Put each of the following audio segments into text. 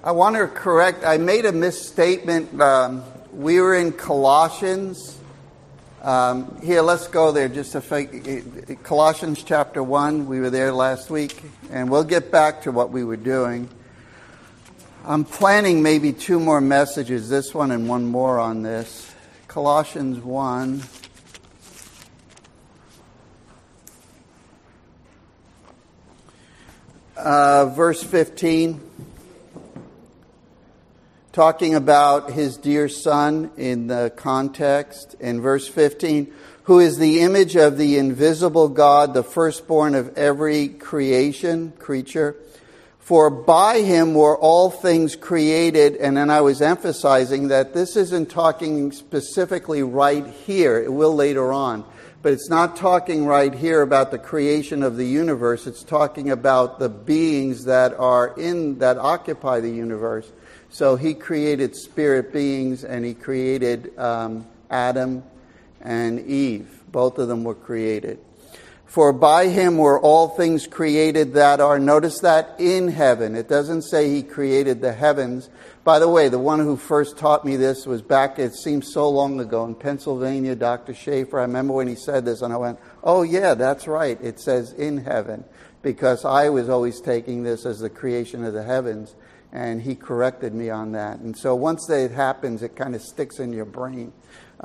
I want to correct, I made a misstatement. We were in Colossians. Here, let's go there just a fake. Colossians chapter 1, we were there last week, and we'll get back to what we were doing. I'm planning maybe 2 more messages, this one and one more on this. Colossians 1. Verse 15, talking about his dear son in the context. In verse 15, who is the image of the invisible God, the firstborn of every creature. For by him were all things created. And then I was emphasizing that this isn't talking specifically right here. It will later on. But it's not talking right here about the creation of the universe. It's talking about the beings that occupy the universe. So he created spirit beings, and he created Adam and Eve. Both of them were created. For by him were all things created that are, notice that, in heaven. It doesn't say he created the heavens. By the way, the one who first taught me this was back, it seems so long ago, in Pennsylvania, Dr. Schaefer. I remember when he said this, and I went, oh yeah, that's right. It says in heaven, because I was always taking this as the creation of the heavens, and he corrected me on that. And so once that happens, it kind of sticks in your brain.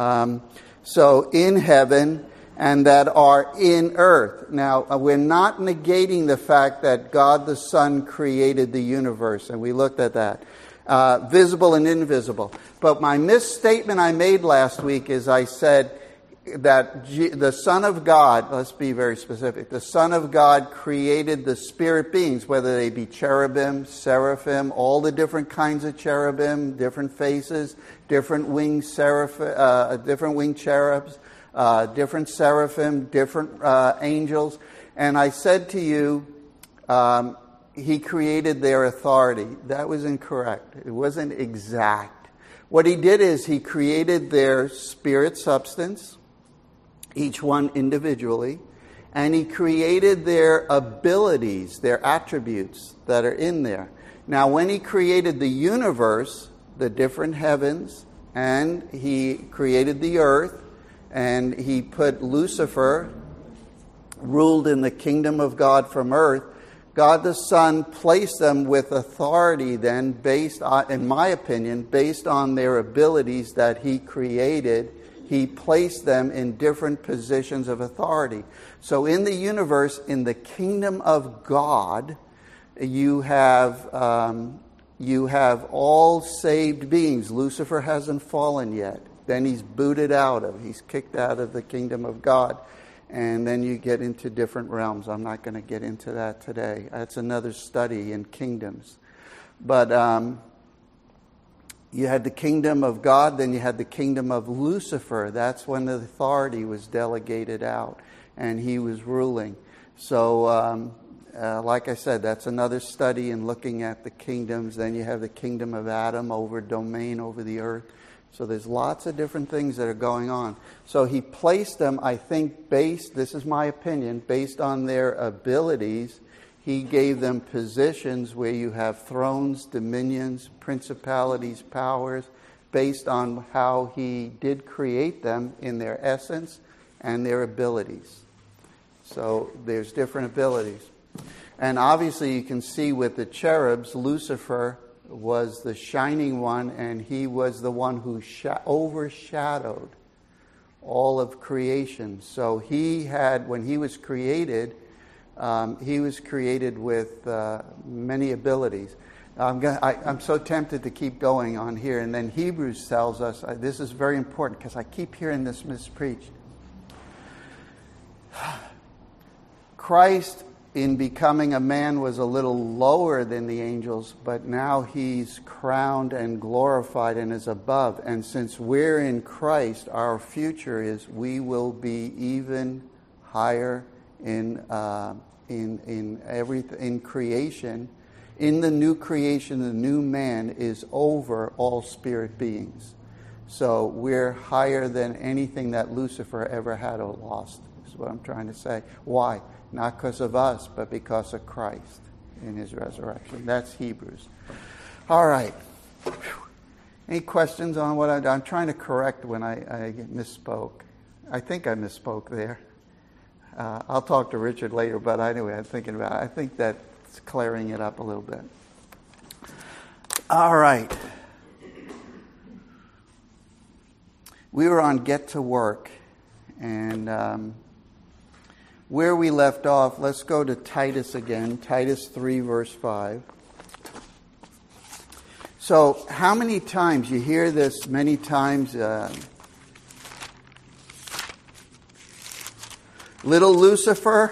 So in heaven, and that are in earth. Now, we're not negating the fact that God the Son created the universe, and we looked at that. Visible and invisible. But my misstatement I made last week is I said that the Son of God, let's be very specific, the Son of God created the spirit beings, whether they be cherubim, seraphim, all the different kinds of cherubim, different faces, different winged cherubs, different seraphim, different angels. And I said to you, he created their authority. That was incorrect. It wasn't exact. What he did is he created their spirit substance, each one individually, and he created their abilities, their attributes that are in there. Now, when he created the universe, the different heavens, and he created the earth, and he put Lucifer, ruled in the kingdom of God from earth, God the Son placed them with authority then based on, in my opinion, based on their abilities that he created. He placed them in different positions of authority. So in the universe, in the kingdom of God, you have all saved beings. Lucifer hasn't fallen yet. Then he's he's kicked out of the kingdom of God. And then you get into different realms. I'm not going to get into that today. That's another study in kingdoms. But you had the kingdom of God, then you had the kingdom of Lucifer. That's when the authority was delegated out, and he was ruling. So, like I said, that's another study in looking at the kingdoms. Then you have the kingdom of Adam over domain over the earth. So there's lots of different things that are going on. So he placed them, I think, this is my opinion, based on their abilities. He gave them positions where you have thrones, dominions, principalities, powers, based on how he did create them in their essence and their abilities. So there's different abilities. And obviously you can see with the cherubs, Lucifer was the shining one, and he was the one who overshadowed all of creation. So when he was created with many abilities. I'm so tempted to keep going on here. And then Hebrews tells us, this is very important because I keep hearing this mispreached. Christ, in becoming a man, was a little lower than the angels, but now he's crowned and glorified and is above. And since we're in Christ, our future is we will be even higher in creation. In the new creation, the new man is over all spirit beings. So we're higher than anything that Lucifer ever had or lost, is what I'm trying to say. Why? Not because of us, but because of Christ in his resurrection. That's Hebrews. All right. Any questions on what I'm trying to correct when I misspoke? I think I misspoke there. I'll talk to Richard later, but anyway, I'm thinking about it. I think that's clearing it up a little bit. All right. We were on Get to Work, and where we left off, let's go to Titus again, Titus 3, verse 5. So how many times, you hear this many times, little Lucifer,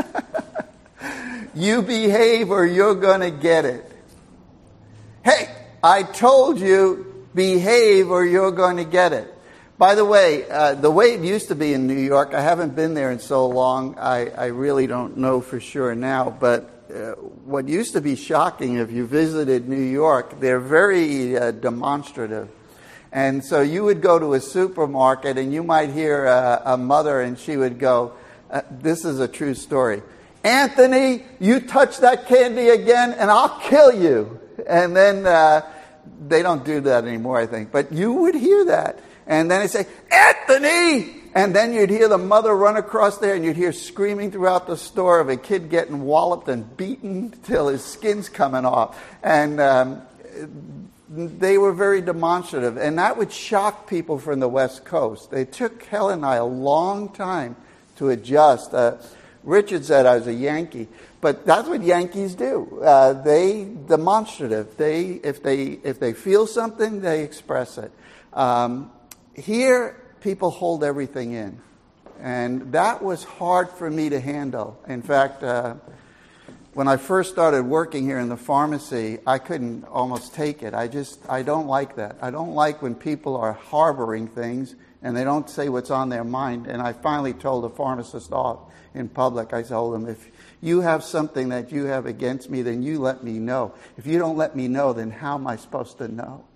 you behave or you're going to get it. Hey, I told you, behave or you're going to get it. By the way it used to be in New York, I haven't been there in so long, I really don't know for sure now, but what used to be shocking, if you visited New York, they're very demonstrative. And so you would go to a supermarket and you might hear a mother and she would go, this is a true story, Anthony, you touch that candy again and I'll kill you. And then they don't do that anymore, I think. But you would hear that. And then they say, Anthony! And then you'd hear the mother run across there and you'd hear screaming throughout the store of a kid getting walloped and beaten till his skin's coming off. And they were very demonstrative. And that would shock people from the West Coast. It took Helen and I a long time to adjust. Richard said I was a Yankee. But that's what Yankees do. They demonstrative. If they feel something, they express it. Here, people hold everything in. And that was hard for me to handle. In fact, when I first started working here in the pharmacy, I couldn't almost take it. I don't like that. I don't like when people are harboring things and they don't say what's on their mind. And I finally told a pharmacist off in public. I told him, if you have something that you have against me, then you let me know. If you don't let me know, then how am I supposed to know?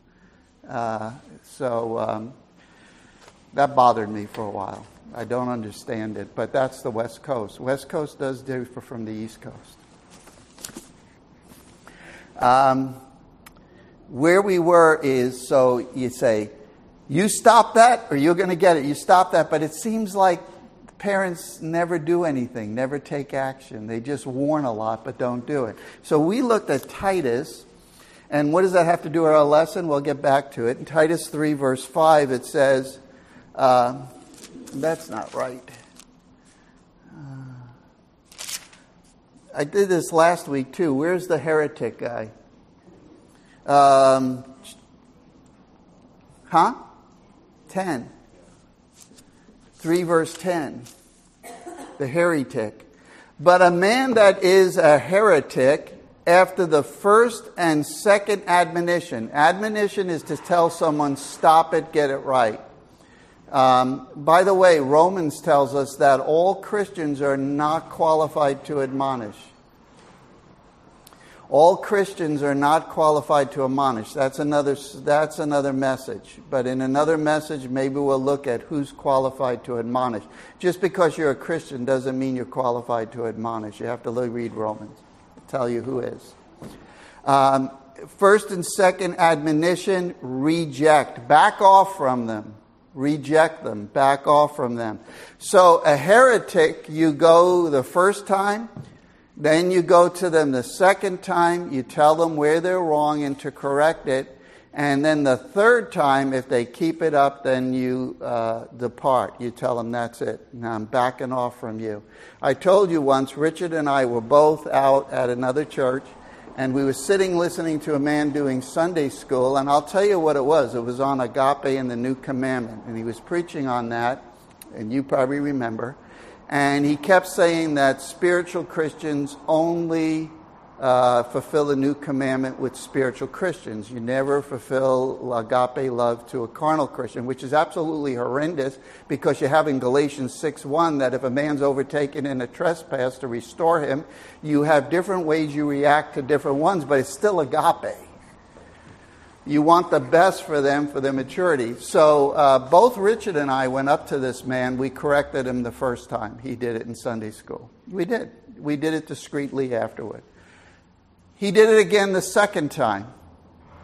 That bothered me for a while. I don't understand it, but that's the West Coast. West Coast does differ from the East Coast. Where we were is, so you say, you stop that or you're going to get it. You stop that, but it seems like parents never do anything, never take action. They just warn a lot, but don't do it. So we looked at Titus. And what does that have to do with our lesson? We'll get back to it. In Titus 3, verse 5, it says, that's not right. I did this last week too. Where's the heretic guy? 10. 3 verse 10. The heretic. But a man that is a heretic, after the first and second admonition. Admonition is to tell someone, stop it, get it right. By the way, Romans tells us that all Christians are not qualified to admonish. All Christians are not qualified to admonish. That's another message. But in another message, maybe we'll look at who's qualified to admonish. Just because you're a Christian doesn't mean you're qualified to admonish. You have to read Romans. Tell you who is. First and second admonition, reject. Back off from them. Reject them. Back off from them. So a heretic, you go the first time, then you go to them the second time, you tell them where they're wrong and to correct it, and then the third time, if they keep it up, then you depart. You tell them, that's it. Now I'm backing off from you. I told you once, Richard and I were both out at another church, and we were sitting listening to a man doing Sunday school, and I'll tell you what it was. It was on agape and the new commandment, and he was preaching on that, and you probably remember. And he kept saying that spiritual Christians only fulfill the new commandment with spiritual Christians. You never fulfill agape love to a carnal Christian, which is absolutely horrendous, because you have in Galatians 6:1 that if a man's overtaken in a trespass, to restore him, you have different ways you react to different ones, but it's still agape. You want the best for them, for their maturity. So both Richard and I went up to this man. We corrected him the first time. He did it in Sunday school. We did. We did it discreetly afterward. He did it again the second time.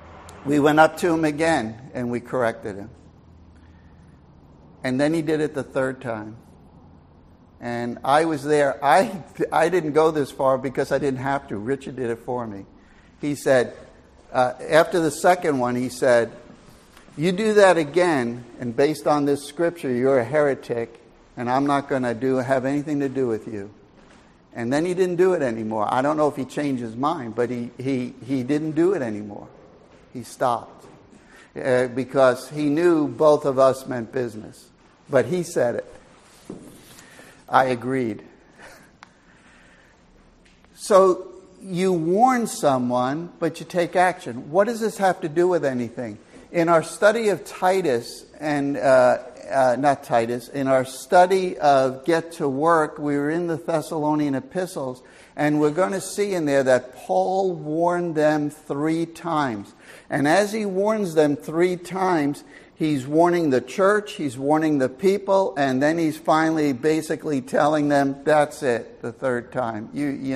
We went up to him again and we corrected him. And then he did it the third time. And I was there. I didn't go this far because I didn't have to. Richard did it for me. He said, after the second one, he said, you do that again, and based on this scripture, you're a heretic, and I'm not going to have anything to do with you. And then he didn't do it anymore. I don't know if he changed his mind, but he didn't do it anymore. He stopped. Because he knew both of us meant business. But he said it. I agreed. So you warn someone, but you take action. What does this have to do with anything? In our study of Titus, in our study of Get to Work, we were in the Thessalonian epistles, and we're going to see in there that Paul warned them 3 times. And as he warns them 3 times, he's warning the church, he's warning the people, and then he's finally basically telling them, that's it, the 3rd time.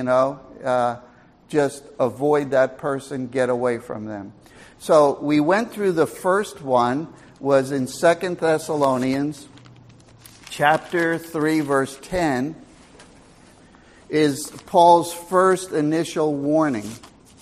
Just avoid that person, get away from them. So we went through the first one, was in 2 Thessalonians chapter 3, verse 10, is Paul's first initial warning.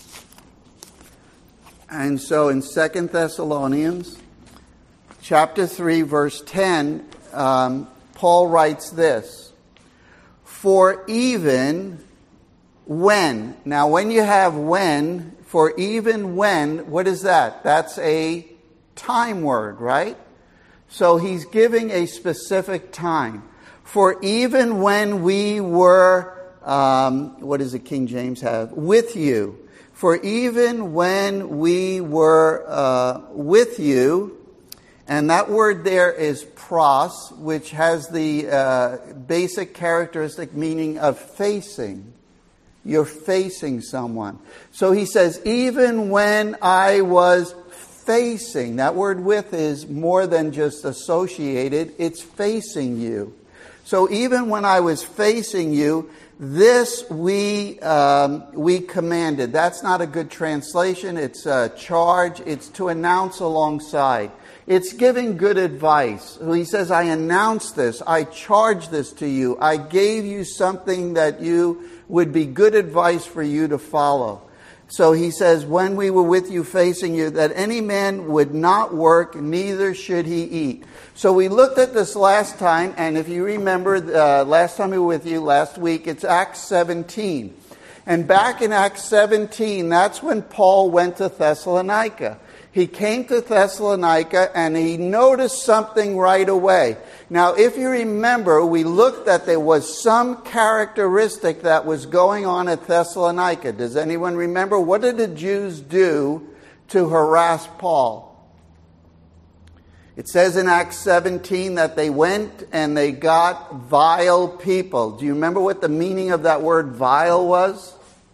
And so in 2 Thessalonians chapter 3, verse 10, Paul writes this, for even when, now when you have when, for even when, what is that? That's a time word, right? So he's giving a specific time. For even when we were, what does the King James have? With you. For even when we were with you, and that word there is pros, which has the basic characteristic meaning of facing. You're facing someone. So he says, even when I was facing, that word with is more than just associated, it's facing you. So even when I was facing you, this we commanded. That's not a good translation. It's a charge. It's to announce alongside. It's giving good advice. So he says, I announced this. I charged this to you. I gave you something that would be good advice for you to follow. So he says, when we were with you, facing you, that any man would not work, neither should he eat. So we looked at this last time, and if you remember, last time we were with you, last week, it's Acts 17. And back in Acts 17, that's when Paul went to Thessalonica. He came to Thessalonica and he noticed something right away. Now, if you remember, we looked that there was some characteristic that was going on at Thessalonica. Does anyone remember? What did the Jews do to harass Paul? It says in Acts 17 that they went and they got vile people. Do you remember what the meaning of that word vile was?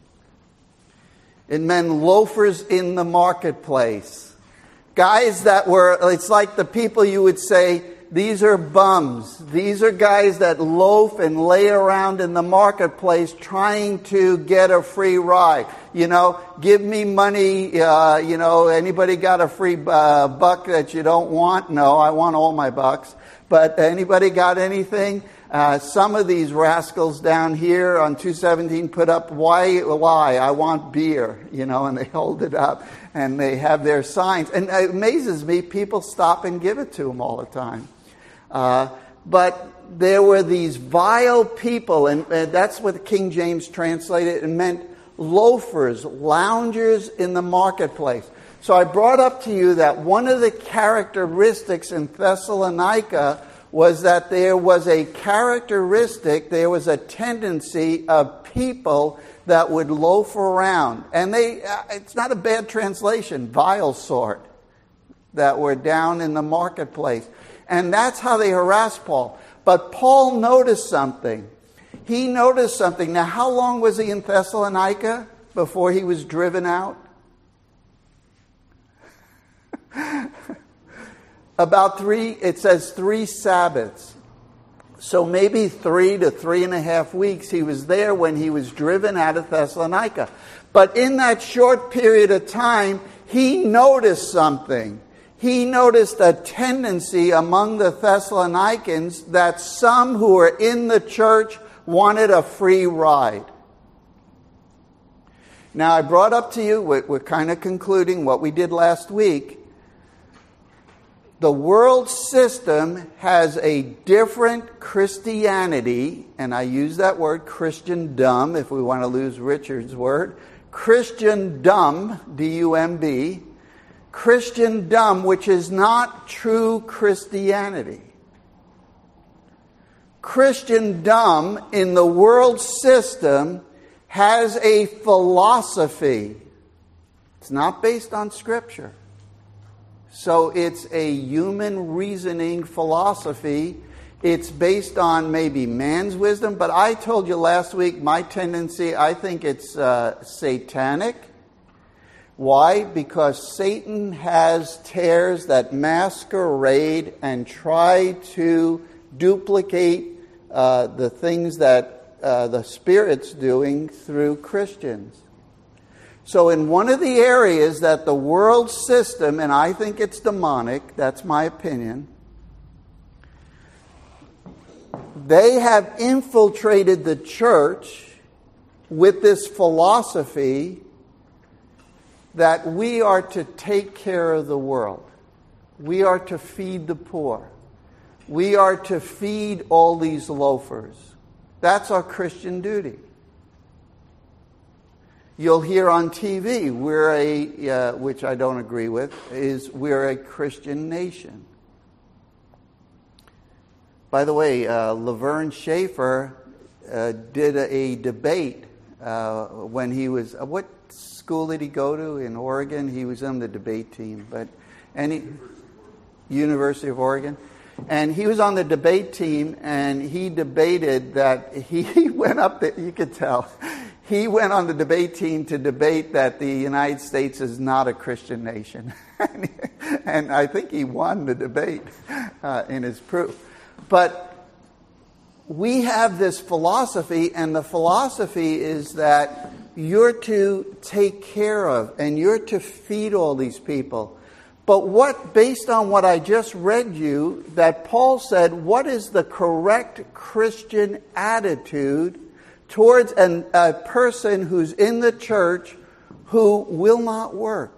It meant loafers in the marketplace. Guys that were, it's like the people you would say, these are bums. These are guys that loaf and lay around in the marketplace trying to get a free ride. Give me money. Anybody got a free buck that you don't want? No, I want all my bucks. But anybody got anything? Some of these rascals down here on 217 put up, why, I want beer, and they hold it up and they have their signs. And it amazes me, people stop and give it to them all the time. But there were these vile people, and that's what the King James translated. It meant loafers, loungers in the marketplace. So I brought up to you that one of the characteristics in Thessalonica was that there was a tendency of people that would loaf around. And it's not a bad translation, vile sort, that were down in the marketplace. And that's how they harassed Paul. But Paul noticed something. He noticed something. Now, how long was he in Thessalonica before he was driven out? About 3 Sabbaths. So maybe 3 to 3.5 weeks he was there when he was driven out of Thessalonica. But in that short period of time, he noticed something. He noticed a tendency among the Thessalonians that some who were in the church wanted a free ride. Now, I brought up to you, we're kind of concluding what we did last week. The world system has a different Christianity, and I use that word Christendom, if we want to lose Richard's word. Christendom, D-U-M-B. Christendom, which is not true Christianity. Christendom in the world system has a philosophy. It's not based on Scripture. So it's a human reasoning philosophy. It's based on maybe man's wisdom, but I told you last week my tendency, I think it's satanic. Why? Because Satan has tares that masquerade and try to duplicate the things that the Spirit's doing through Christians. So in one of the areas that the world system, and I think it's demonic, that's my opinion, they have infiltrated the church with this philosophy that we are to take care of the world. We are to feed the poor. We are to feed all these loafers. That's our Christian duty. You'll hear on TV, which I don't agree with, we're a Christian nation. By the way, Laverne Schaefer did a debate when he was, what school did he go to in Oregon? He was on the debate team, University of Oregon. And he was on the debate team, and he debated that he went up there, you could tell, he went on the debate team to debate that the United States is not a Christian nation. And I think he won the debate in his proof. But we have this philosophy, and the philosophy is that you're to take care of and you're to feed all these people. But based on what I just read you, that Paul said, what is the correct Christian attitude towards a person who's in the church who will not work?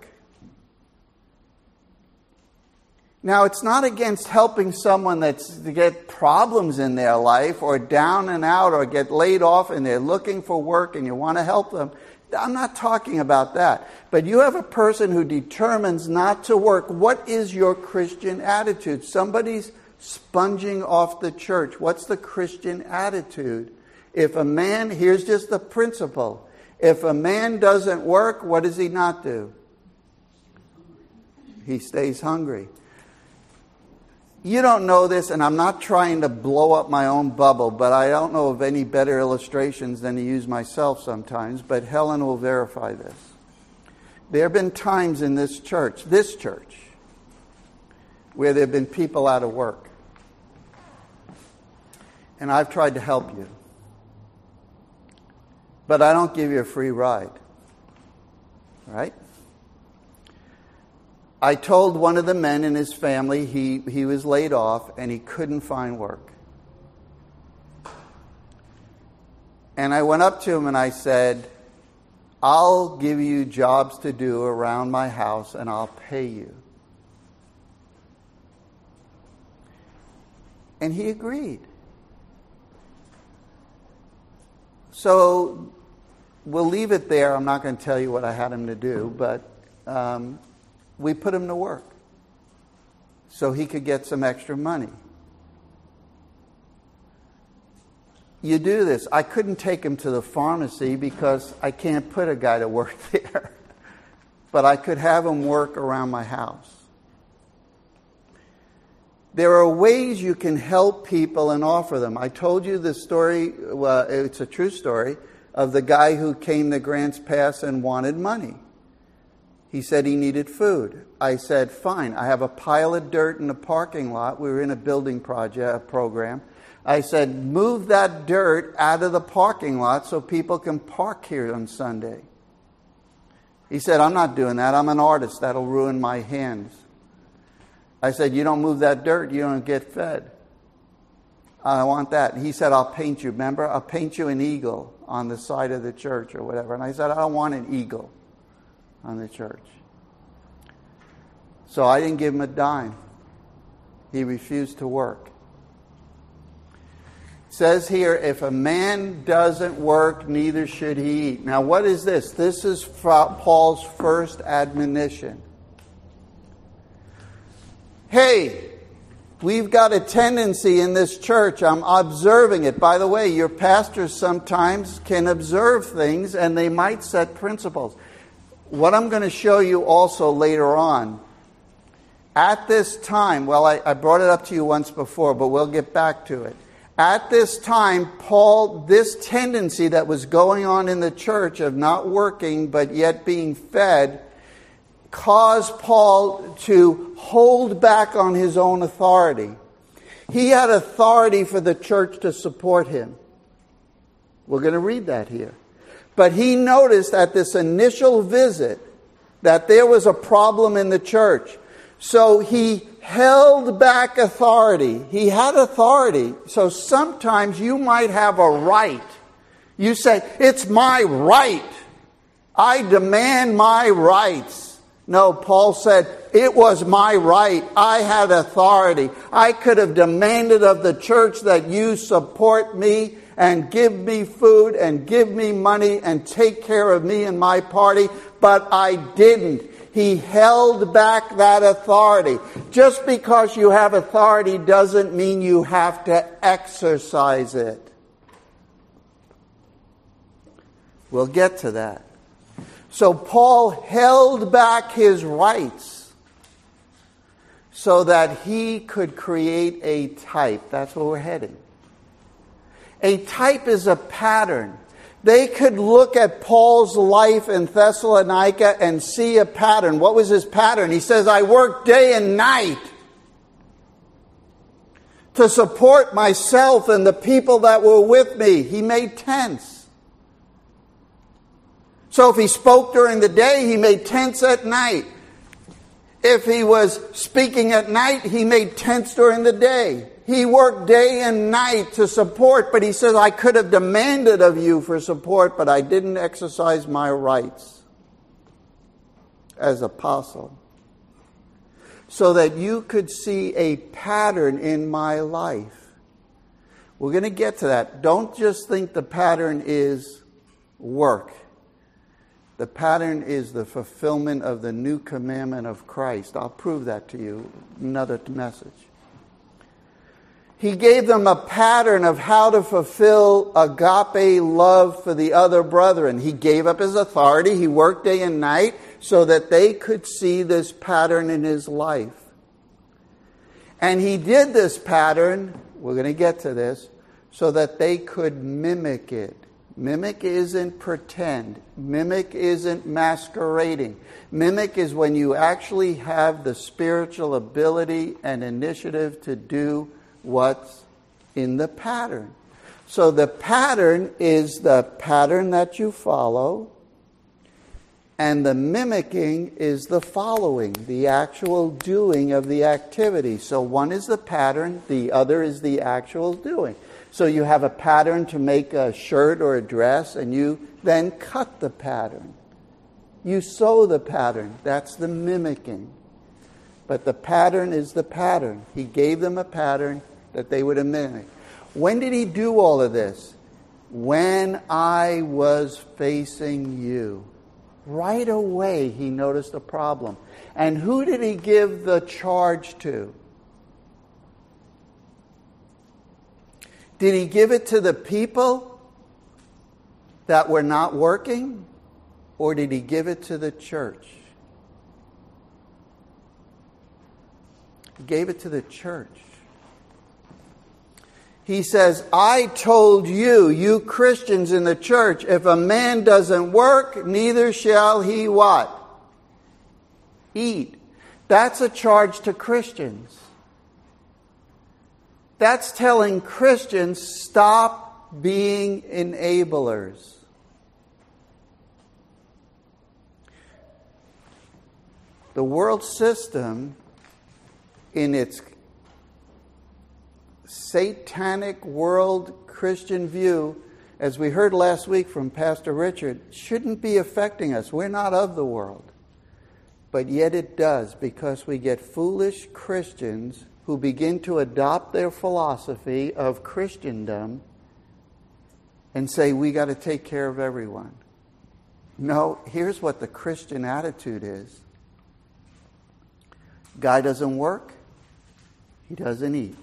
Now, it's not against helping someone to get problems in their life or down and out or get laid off and they're looking for work and you want to help them. I'm not talking about that. But you have a person who determines not to work. What is your Christian attitude? Somebody's sponging off the church. What's the Christian attitude? If a man, here's just the principle. If a man doesn't work, what does he not do? He stays hungry. You don't know this, and I'm not trying to blow up my own bubble, but I don't know of any better illustrations than to use myself sometimes, but Helen will verify this. There have been times in this church, where there have been people out of work. And I've tried to help you. But I don't give you a free ride. Right? I told one of the men in his family he was laid off and he couldn't find work. And I went up to him and I said, I'll give you jobs to do around my house and I'll pay you. And he agreed. So we'll leave it there. I'm not going to tell you what I had him to do, but we put him to work so he could get some extra money. You do this. I couldn't take him to the pharmacy because I can't put a guy to work there. But I could have him work around my house. There are ways you can help people and offer them. I told you the story, well, it's a true story, of the guy who came to Grants Pass and wanted money. He said he needed food. I said, fine, I have a pile of dirt in the parking lot. We were in a building program. I said, move that dirt out of the parking lot so people can park here on Sunday. He said, I'm not doing that. I'm an artist. That'll ruin my hands. I said, you don't move that dirt, you don't get fed. I want that. He said, I'll paint you. Remember? I'll paint you an eagle on the side of the church or whatever. And I said, I don't want an eagle on the church. So I didn't give him a dime. He refused to work. It says here, if a man doesn't work, neither should he eat. Now what is this? This is Paul's first admonition. Hey, we've got a tendency in this church, I'm observing it. By the way, your pastors sometimes can observe things and they might set principles. What I'm going to show you also later on, at this time, well, I brought it up to you once before, but we'll get back to it. At this time, Paul, this tendency that was going on in the church of not working but yet being fed, caused Paul to hold back on his own authority. He had authority for the church to support him. We're going to read that here. But he noticed at this initial visit that there was a problem in the church. So he held back authority. He had authority. So sometimes you might have a right. You say, it's my right. I demand my rights. No, Paul said, it was my right. I had authority. I could have demanded of the church that you support me and give me food and give me money and take care of me and my party, but I didn't. He held back that authority. Just because you have authority doesn't mean you have to exercise it. We'll get to that. So Paul held back his rights so that he could create a type. That's where we're heading. A type is a pattern. They could look at Paul's life in Thessalonica and see a pattern. What was his pattern? He says, I worked day and night to support myself and the people that were with me. He made tents. So if he spoke during the day, he made tents at night. If he was speaking at night, he made tents during the day. He worked day and night to support, but he says, I could have demanded of you for support, but I didn't exercise my rights as apostle. So that you could see a pattern in my life. We're going to get to that. Don't just think the pattern is work. The pattern is the fulfillment of the new commandment of Christ. I'll prove that to you. Another message. He gave them a pattern of how to fulfill agape love for the other brethren. He gave up his authority. He worked day and night so that they could see this pattern in his life. And he did this pattern, we're going to get to this, so that they could mimic it. Mimic isn't pretend. Mimic isn't masquerading. Mimic is when you actually have the spiritual ability and initiative to do what's in the pattern. So the pattern is the pattern that you follow, and the mimicking is the following, the actual doing of the activity. So one is the pattern, the other is the actual doing. So you have a pattern to make a shirt or a dress, and you then cut the pattern. You sew the pattern. That's the mimicking. But the pattern is the pattern. He gave them a pattern that they would mimic. When did he do all of this? When I was facing you. Right away he noticed a problem. And who did he give the charge to? Did he give it to the people that were not working? Or did he give it to the church? He gave it to the church. He says, I told you, you Christians in the church, if a man doesn't work, neither shall he what? Eat. That's a charge to Christians. That's telling Christians, stop being enablers. The world system, in its satanic world Christian view, as we heard last week from Pastor Richard, shouldn't be affecting us. We're not of the world. But yet it does, because we get foolish Christians who begin to adopt their philosophy of Christendom and say, we got to take care of everyone. No, here's what the Christian attitude is. Guy doesn't work, he doesn't eat.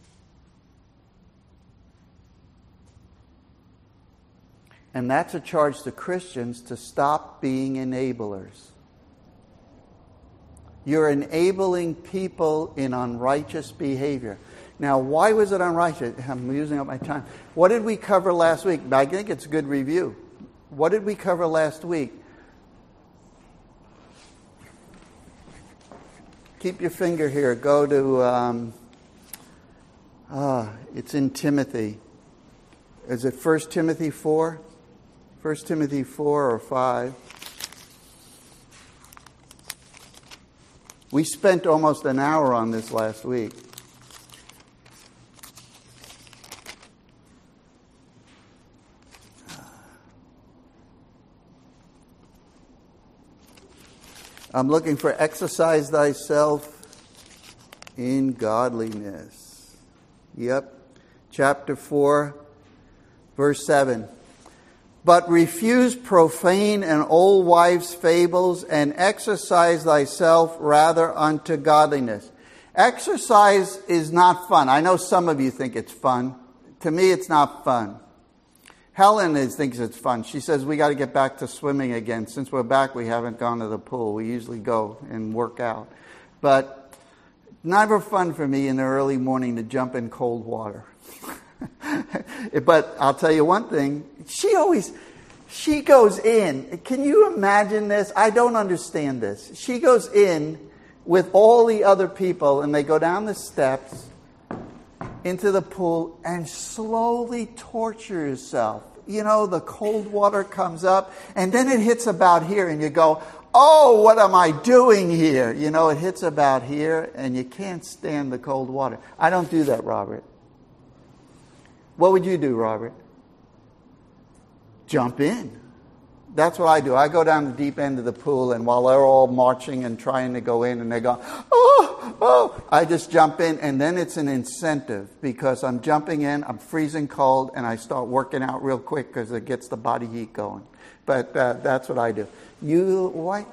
And that's a charge to Christians to stop being enablers. You're enabling people in unrighteous behavior. Now, why was it unrighteous? I'm using up my time. What did we cover last week? I think it's a good review. What did we cover last week? Keep your finger here. Go to, it's in Timothy. Is it 1 Timothy 4? 1 Timothy 4 or 5. We spent almost an hour on this last week. I'm looking for exercise thyself in godliness. Yep. Chapter 4, verse 7. But refuse profane and old wives' fables, and exercise thyself rather unto godliness. Exercise is not fun. I know some of you think it's fun. To me, it's not fun. Helen thinks it's fun. She says we got to get back to swimming again. Since we're back, we haven't gone to the pool. We usually go and work out. But never fun for me in the early morning to jump in cold water. But I'll tell you one thing. She goes in. Can you imagine this? I don't understand this. She goes in with all the other people, and they go down the steps into the pool and slowly torture yourself. You know, the cold water comes up, and then it hits about here, and you go, oh, what am I doing here? You know, it hits about here, and you can't stand the cold water. I don't do that, Robert. What would you do, Robert? Jump in. That's what I do. I go down the deep end of the pool, and while they're all marching and trying to go in, and they go, oh, I just jump in, and then it's an incentive, because I'm jumping in, I'm freezing cold, and I start working out real quick because it gets the body heat going. But that's what I do. You, why?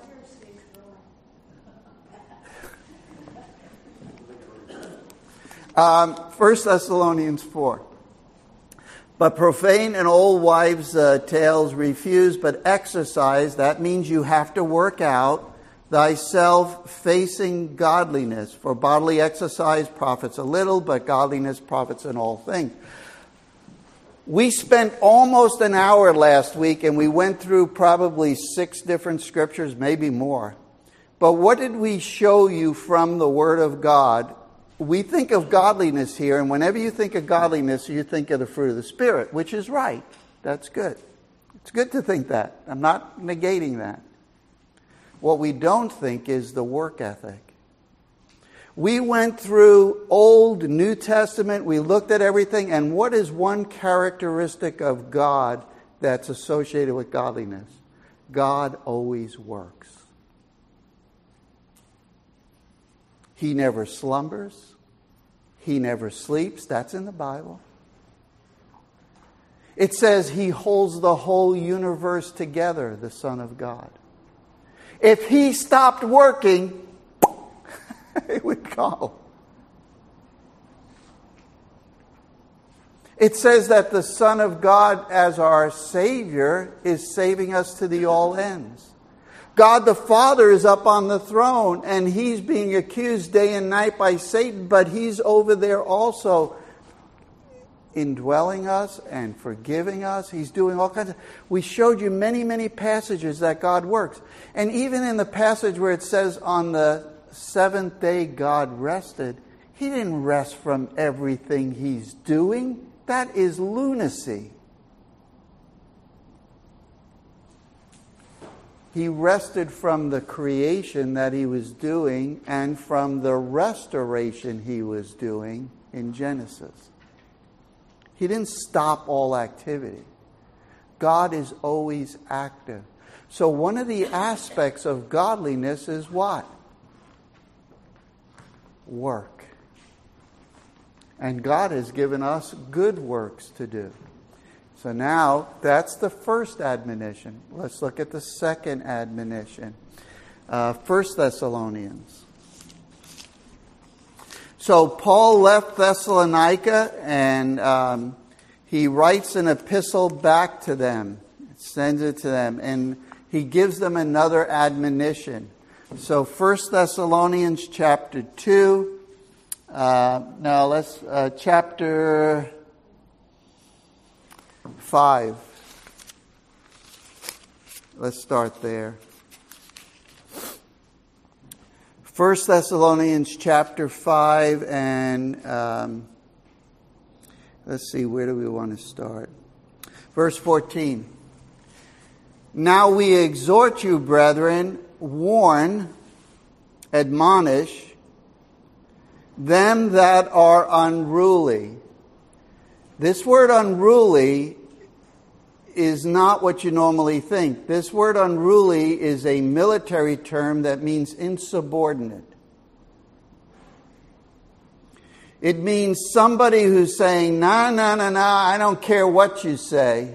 1 Thessalonians 4. But profane and old wives' tales refuse, but exercise, that means you have to work out, thyself facing godliness. For bodily exercise profits a little, but godliness profits in all things. We spent almost an hour last week, and we went through probably 6 different scriptures, maybe more. But what did we show you from the Word of God? We think of godliness here, and whenever you think of godliness, you think of the fruit of the Spirit, which is right. That's good. It's good to think that. I'm not negating that. What we don't think is the work ethic. We went through Old, New Testament, we looked at everything, and what is one characteristic of God that's associated with godliness? God always works. He never slumbers. He never sleeps. That's in the Bible. It says he holds the whole universe together, the Son of God. If he stopped working, it would go. It says that the Son of God, as our Savior, is saving us to the all ends. God the Father is up on the throne, and he's being accused day and night by Satan, but he's over there also indwelling us and forgiving us. He's doing all kinds of... We showed you many, many passages that God works. And even in the passage where it says on the 7th day God rested, he didn't rest from everything he's doing. That is lunacy. He rested from the creation that he was doing and from the restoration he was doing in Genesis. He didn't stop all activity. God is always active. So one of the aspects of godliness is what? Work. And God has given us good works to do. So now, that's the first admonition. Let's look at the second admonition. 1 Thessalonians. So Paul left Thessalonica and he writes an epistle back to them. Sends it to them. And he gives them another admonition. So 1 Thessalonians chapter 2. Chapter 5. Let's start there. 1 Thessalonians chapter 5 and let's see, where do we want to start? Verse 14. Now we exhort you, brethren, warn, admonish them that are unruly. This word unruly is not what you normally think. This word unruly is a military term that means insubordinate. It means somebody who's saying, nah, I don't care what you say.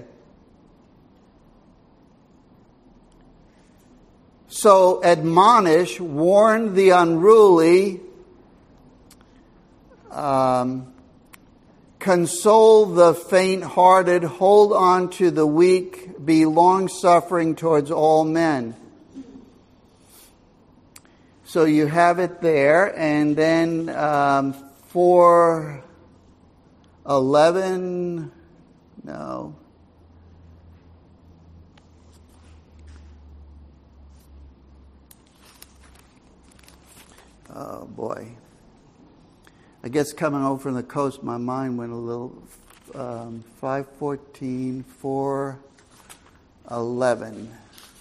So admonish, warn the unruly, console the faint-hearted, hold on to the weak, be long-suffering towards all men. So you have it there, and then 4:11, no. Oh boy. I guess coming over from the coast, my mind went a little. 5:14, 4:11.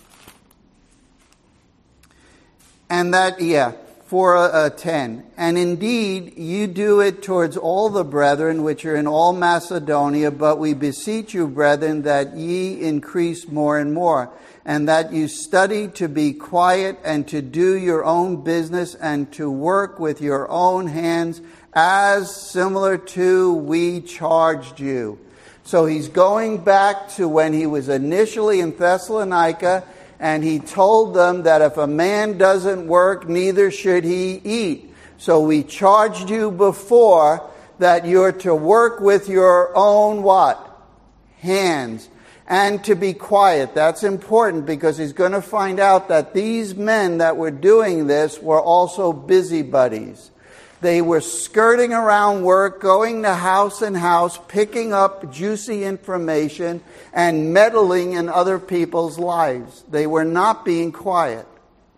And that, 4:10. And indeed, you do it towards all the brethren which are in all Macedonia, but we beseech you, brethren, that ye increase more and more, and that you study to be quiet and to do your own business and to work with your own hands, as similar to we charged you. So he's going back to when he was initially in Thessalonica, and he told them that if a man doesn't work, neither should he eat. So we charged you before that you're to work with your own what? Hands. And to be quiet. That's important because he's going to find out that these men that were doing this were also busybodies. They were skirting around work, going to house and house, picking up juicy information and meddling in other people's lives. They were not being quiet.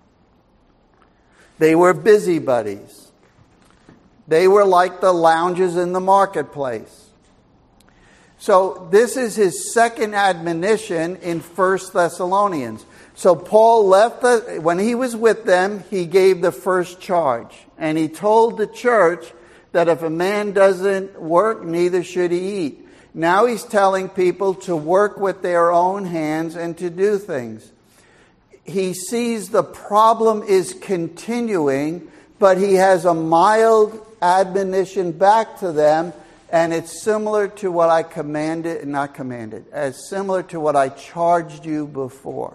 They were busybodies. They were like the loungers in the marketplace. So this is his second admonition in 1 Thessalonians. So Paul left, when he was with them, he gave the first charge. And he told the church that if a man doesn't work, neither should he eat. Now he's telling people to work with their own hands and to do things. He sees the problem is continuing, but he has a mild admonition back to them, and it's similar to what I similar to what I charged you before.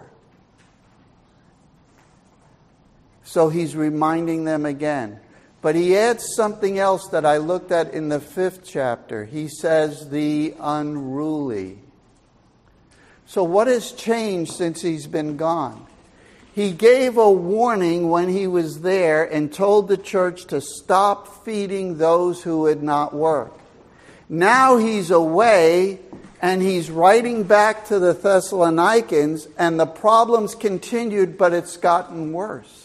So he's reminding them again. But he adds something else that I looked at in the 5th chapter. He says, the unruly. So what has changed since he's been gone? He gave a warning when he was there and told the church to stop feeding those who would not work. Now he's away and he's writing back to the Thessalonians, and the problems continued, but it's gotten worse.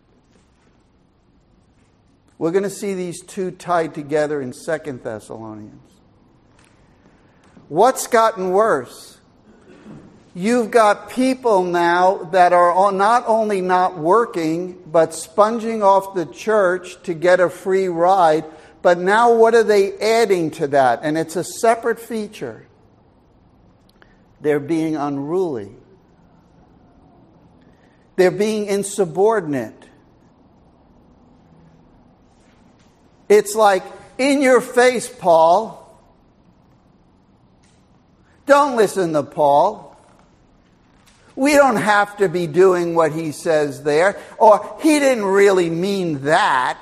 We're going to see these two tied together in 2 Thessalonians. What's gotten worse? You've got people now that are not only not working, but sponging off the church to get a free ride. But now what are they adding to that? And it's a separate feature. They're being unruly. They're being insubordinate. It's like, in your face, Paul. Don't listen to Paul. We don't have to be doing what he says there. Or, he didn't really mean that.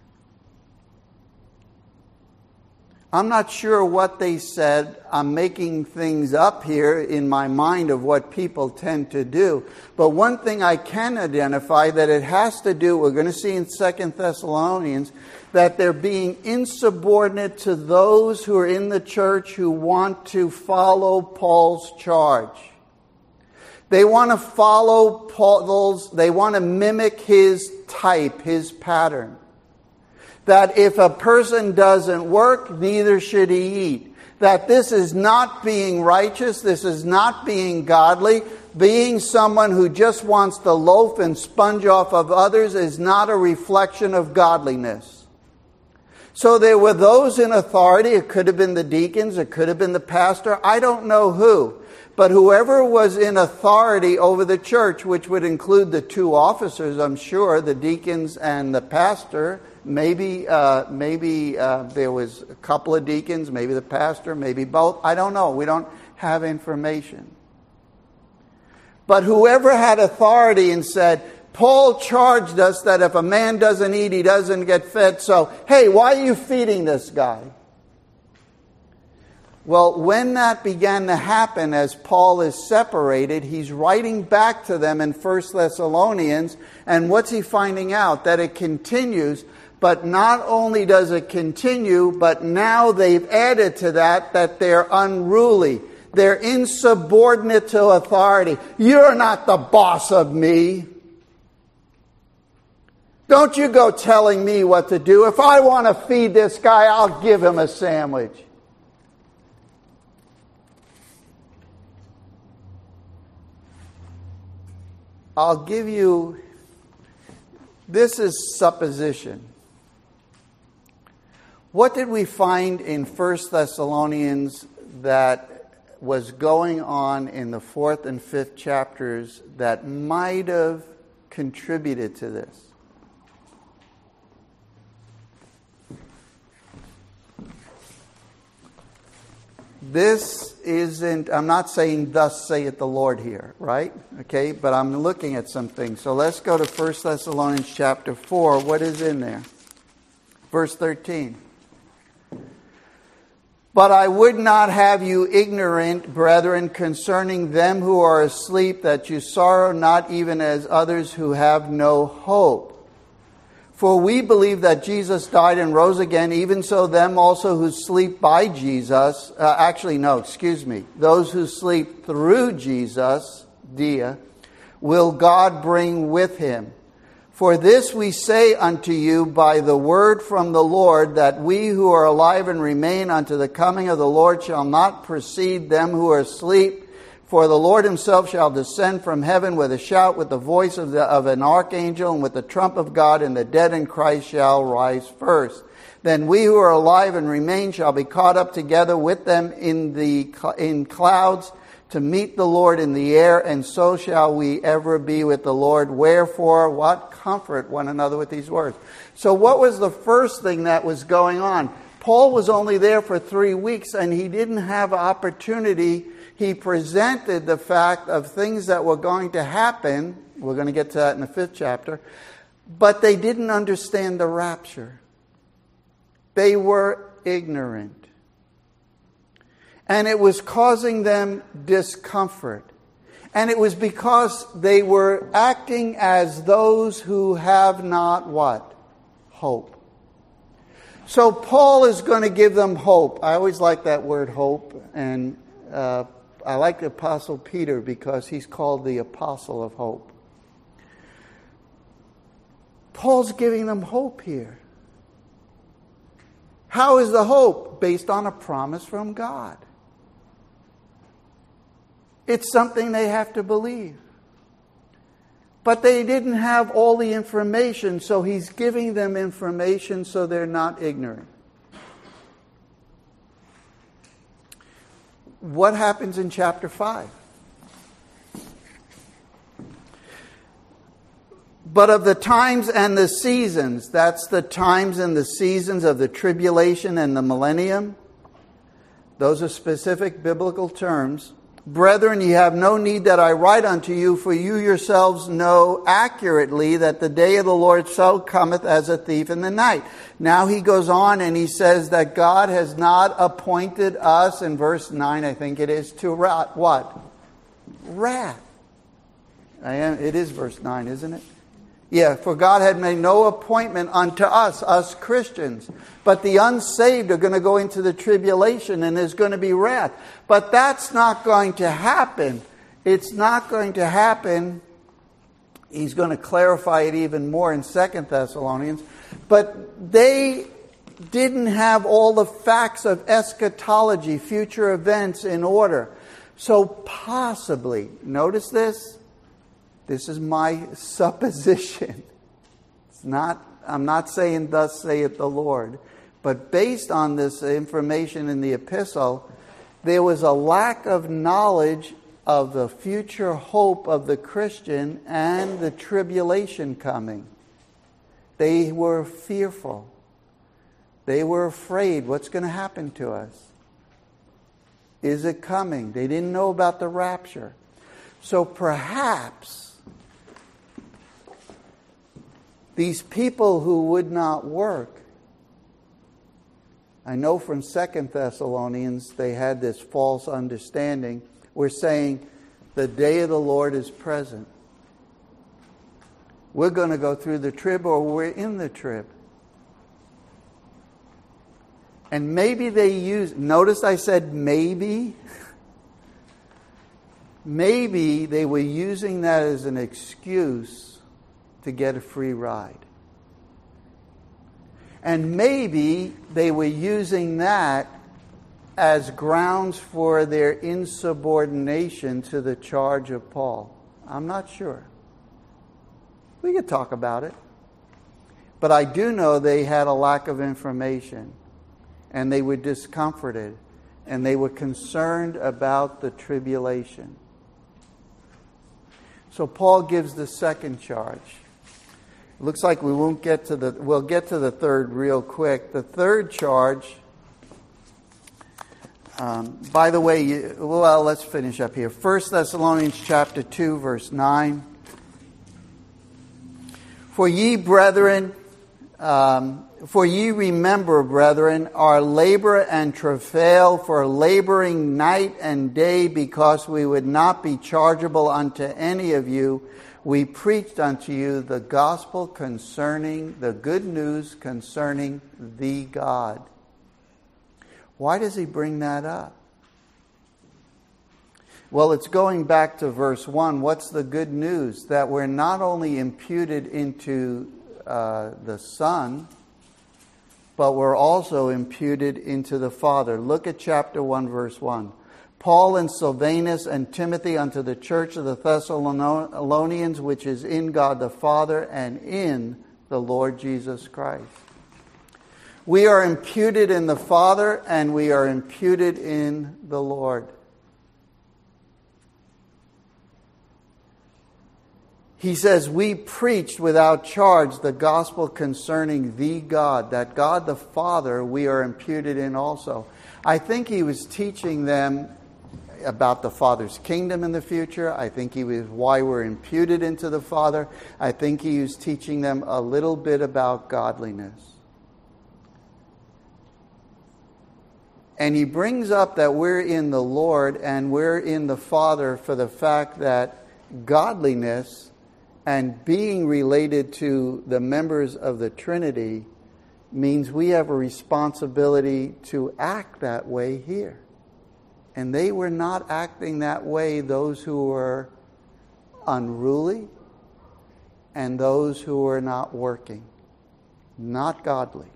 I'm not sure what they said. I'm making things up here in my mind of what people tend to do. But one thing I can identify that it has to do, we're going to see in 2 Thessalonians, that they're being insubordinate to those who are in the church who want to follow Paul's charge. They want to follow Paul's, they want to mimic his type, his pattern. That if a person doesn't work, neither should he eat. That this is not being righteous, this is not being godly. Being someone who just wants to loaf and sponge off of others is not a reflection of godliness. So there were those in authority. It could have been the deacons, it could have been the pastor, I don't know who. But whoever was in authority over the church, which would include the two officers, I'm sure, the deacons and the pastor, maybe there was a couple of deacons, maybe the pastor, maybe both. I don't know. We don't have information. But whoever had authority and said, Paul charged us that if a man doesn't eat, he doesn't get fed. So, hey, why are you feeding this guy? Well, when that began to happen, as Paul is separated, he's writing back to them in 1 Thessalonians. And what's he finding out? That it continues. But not only does it continue, but now they've added to that they're unruly. They're insubordinate to authority. You're not the boss of me. Don't you go telling me what to do. If I want to feed this guy, I'll give him a sandwich. I'll give you, this is supposition. What did we find in 1 Thessalonians that was going on in the 4th and 5th chapters that might have contributed to this? This isn't, I'm not saying thus saith the Lord here, right? Okay, but I'm looking at some things. So let's go to 1 Thessalonians chapter 4. What is in there? Verse 13. But I would not have you ignorant, brethren, concerning them who are asleep, that you sorrow not even as others who have no hope. For we believe that Jesus died and rose again, even so them also who sleep by Jesus, those who sleep through Jesus, will God bring with him. For this we say unto you by the word from the Lord, that we who are alive and remain unto the coming of the Lord shall not precede them who are asleep. For the Lord himself shall descend from heaven with a shout, with the voice of an archangel, and with the trump of God, and the dead in Christ shall rise first. Then we who are alive and remain shall be caught up together with them in clouds to meet the Lord in the air, and so shall we ever be with the Lord. Wherefore, what comfort one another with these words. So what was the first thing that was going on? Paul was only there for 3 weeks, and he didn't have opportunity. He presented the fact of things that were going to happen. We're going to get to that in the 5th chapter. But they didn't understand the rapture. They were ignorant. And it was causing them discomfort. And it was because they were acting as those who have not what? Hope. So Paul is going to give them hope. I always like that word hope. And I like the Apostle Peter because he's called the Apostle of Hope. Paul's giving them hope here. How is the hope? Based on a promise from God. It's something they have to believe. But they didn't have all the information, so he's giving them information so they're not ignorant. What happens in chapter 5? But of the times and the seasons, that's the times and the seasons of the tribulation and the millennium. Those are specific biblical terms. Brethren, ye have no need that I write unto you, for you yourselves know accurately that the day of the Lord so cometh as a thief in the night. Now he goes on and he says that God has not appointed us, in verse 9 I think it is, to what? Wrath. It is verse 9, isn't it? Yeah, for God had made no appointment unto us Christians. But the unsaved are going to go into the tribulation and there's going to be wrath. But that's not going to happen. It's not going to happen. He's going to clarify it even more in 2 Thessalonians. But they didn't have all the facts of eschatology, future events, in order. So possibly, notice this. This is my supposition. I'm not saying thus saith the Lord. But based on this information in the epistle, there was a lack of knowledge of the future hope of the Christian and the tribulation coming. They were fearful. They were afraid. What's going to happen to us? Is it coming? They didn't know about the rapture. So perhaps these people who would not work, I know from 2 Thessalonians they had this false understanding. We're saying the day of the Lord is present. We're going to go through the trib or we're in the trib. And maybe they notice I said maybe. Maybe they were using that as an excuse to get a free ride. And maybe they were using that as grounds for their insubordination to the charge of Paul. I'm not sure. We could talk about it. But I do know they had a lack of information. And they were discomforted. And they were concerned about the tribulation. So Paul gives the second charge. It looks like we'll get to the third real quick. The third charge, by the way, let's finish up here. 1 Thessalonians chapter 2, verse 9. For ye remember, brethren, our labor and travail, for laboring night and day, because we would not be chargeable unto any of you. We preached unto you the gospel concerning, the good news concerning the God. Why does he bring that up? Well, it's going back to verse 1. What's the good news? That we're not only imputed into the Son, but we're also imputed into the Father. Look at chapter 1, verse 1. Paul and Silvanus and Timothy unto the church of the Thessalonians, which is in God the Father and in the Lord Jesus Christ. We are imputed in the Father and we are imputed in the Lord. He says, we preached without charge the gospel concerning the God. That God the Father we are imputed in also. I think he was teaching them about the Father's kingdom in the future. I think he was why we're imputed into the Father. I think he was teaching them a little bit about godliness. And he brings up that we're in the Lord and we're in the Father for the fact that godliness and being related to the members of the Trinity means we have a responsibility to act that way here. And they were not acting that way, those who were unruly and those who were not working, not godly.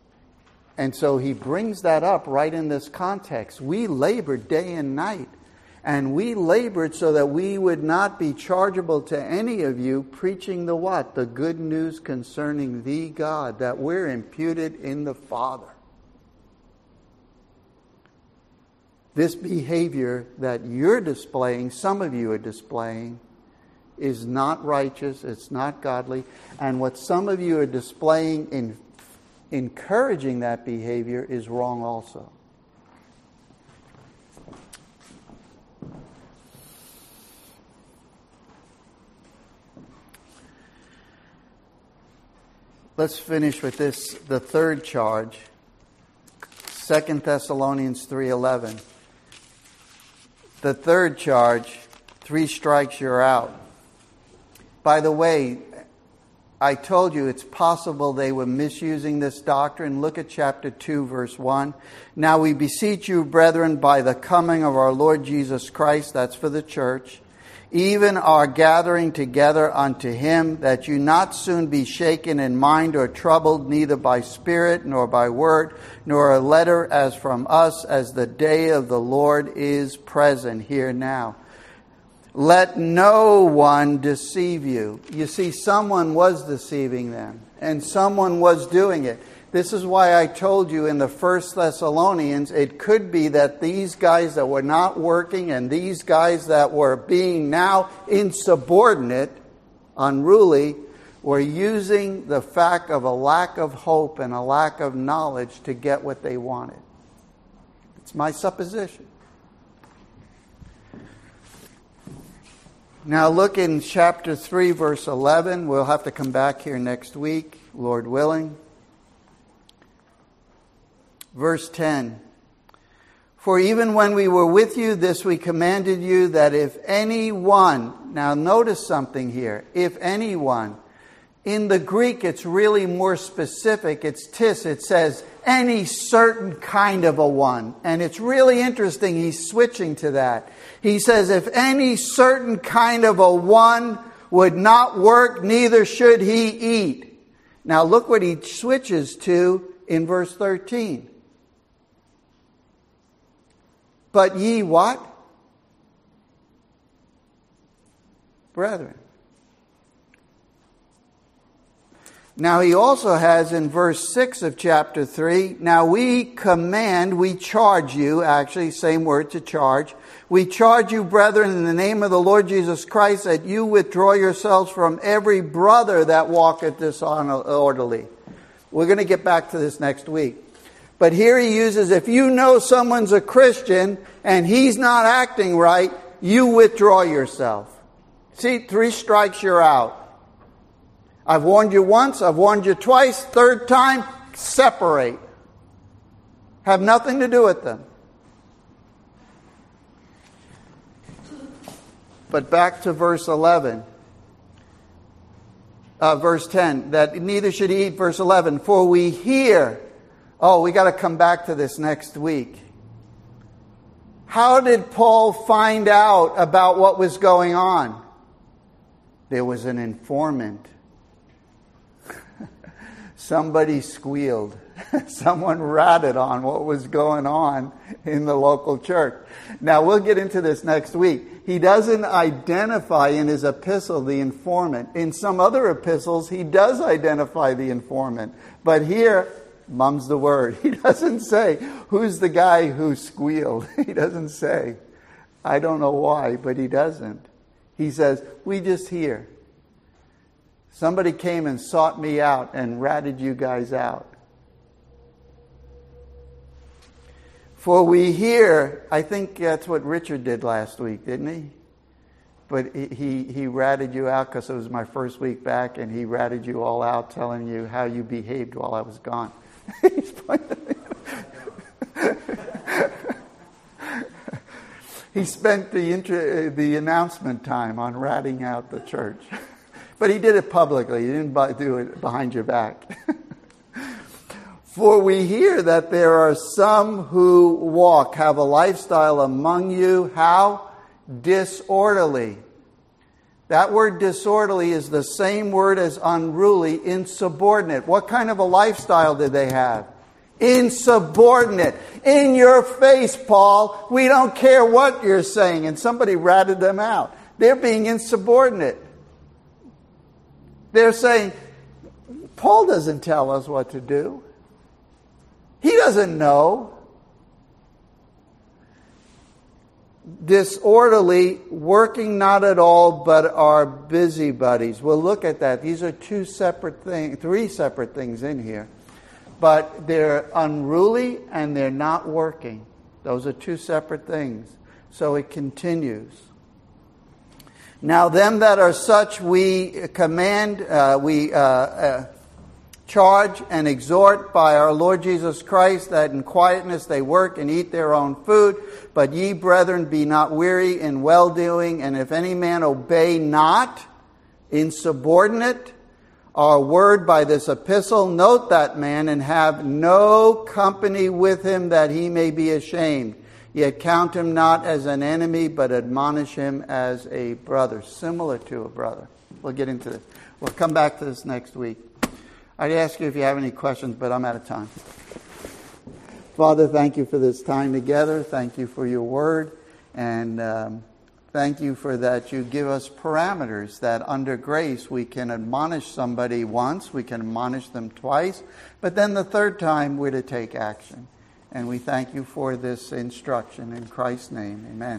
And so he brings that up right in this context. We labor day and night. And we labored so that we would not be chargeable to any of you, preaching the what? The good news concerning the God, that we're imputed in the Father. This behavior that you're displaying, some of you are displaying, is not righteous, it's not godly. And what some of you are displaying in encouraging that behavior is wrong also. Let's finish with this, the third charge, 2 Thessalonians 3:11. The third charge, 3 strikes you're out. By the way, I told you it's possible they were misusing this doctrine. Look at chapter 2, verse 1. Now we beseech you, brethren, by the coming of our Lord Jesus Christ, that's for the church, even our gathering together unto him, that you not soon be shaken in mind or troubled, neither by spirit, nor by word, nor a letter as from us, as the day of the Lord is present here now. Let no one deceive you. You see, someone was deceiving them, and someone was doing it. This is why I told you in the 1 Thessalonians, it could be that these guys that were not working and these guys that were being now insubordinate, unruly, were using the fact of a lack of hope and a lack of knowledge to get what they wanted. It's my supposition. Now look in chapter 3, verse 11. We'll have to come back here next week, Lord willing. Verse 10. For even when we were with you, this we commanded you, that if anyone, now notice something here, if anyone, in the Greek it's really more specific, it's tis, it says any certain kind of a one. And it's really interesting, he's switching to that. He says if any certain kind of a one would not work, neither should he eat. Now look what he switches to in verse 13. But ye what? Brethren. Now he also has in verse 6 of chapter 3, now we command, we charge you, actually same word to charge, we charge you, brethren, in the name of the Lord Jesus Christ, that you withdraw yourselves from every brother that walketh disorderly. We're going to get back to this next week. But here he uses, if you know someone's a Christian and he's not acting right, you withdraw yourself. See, 3 strikes, you're out. I've warned you once, I've warned you twice, third time, separate. Have nothing to do with them. But back to verse 11. Verse 10, that neither should he eat, verse 11, for we hear. Oh, we got to come back to this next week. How did Paul find out about what was going on? There was an informant. Somebody squealed. Someone ratted on what was going on in the local church. Now, we'll get into this next week. He doesn't identify in his epistle the informant. In some other epistles, he does identify the informant. But here, mum's the word. He doesn't say, who's the guy who squealed? He doesn't say. I don't know why, but he doesn't. He says, we just hear. Somebody came and sought me out and ratted you guys out. For we hear, I think that's what Richard did last week, didn't he? But he ratted you out because it was my first week back, and he ratted you all out, telling you how you behaved while I was gone. He spent the announcement time on ratting out the church. But he did it publicly. He didn't do it behind your back. For we hear that there are some who have a lifestyle among you, how? Disorderly. That word disorderly is the same word as unruly, insubordinate. What kind of a lifestyle did they have? Insubordinate. In your face, Paul. We don't care what you're saying. And somebody ratted them out. They're being insubordinate. They're saying, Paul doesn't tell us what to do. He doesn't know. Disorderly, working not at all, but are busybodies. We'll look at that. These are three separate things in here. But they're unruly and they're not working. Those are two separate things. So it continues. Now them that are such we command, charge and exhort by our Lord Jesus Christ, that in quietness they work and eat their own food. But ye, brethren, be not weary in well-doing. And if any man obey not, insubordinate, our word by this epistle, note that man, and have no company with him, that he may be ashamed. Yet count him not as an enemy, but admonish him as a brother. Similar to a brother. We'll get into this. We'll come back to this next week. I'd ask you if you have any questions, but I'm out of time. Father, thank you for this time together. Thank you for your word. And thank you for that you give us parameters that under grace we can admonish somebody once, we can admonish them twice, but then the third time we're to take action. And we thank you for this instruction. In Christ's name, amen.